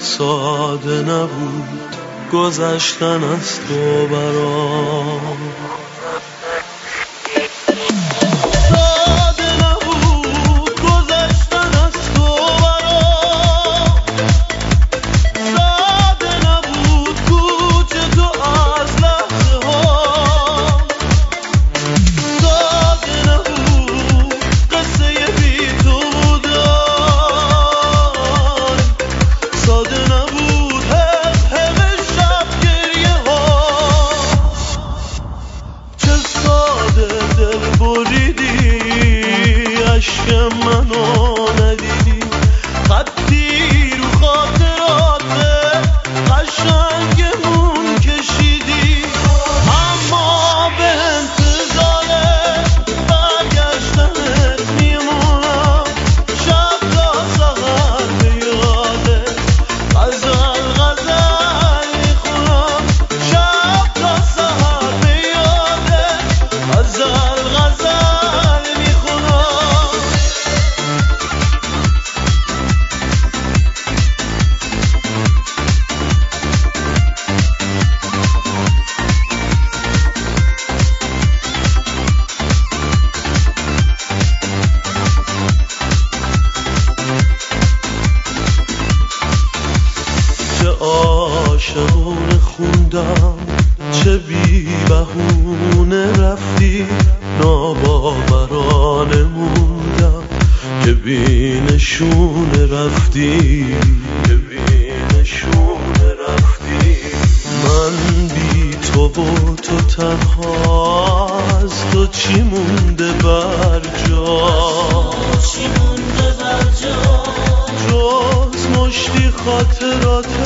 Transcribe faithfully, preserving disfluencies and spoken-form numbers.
ساده نبود گذشتن از تو برام، عشق منو ندیدی، خطی رو خاطرات قشنگمون کشیدی، اما به انتظار برگشتنت میمونم، شب تا سحر به یادت غزل غزل میخونم، شب تا سحر به یادت غزل غزل عاشقونه خوندم، چه بی بهونه رفتی، ناباورانه موندم که بی نشونه رفتی، که بی نشونه رفتی. من بی تو و تو تنها، از تو چی مونده بر جا، چی مونده بر جا جز مشتی خاطرات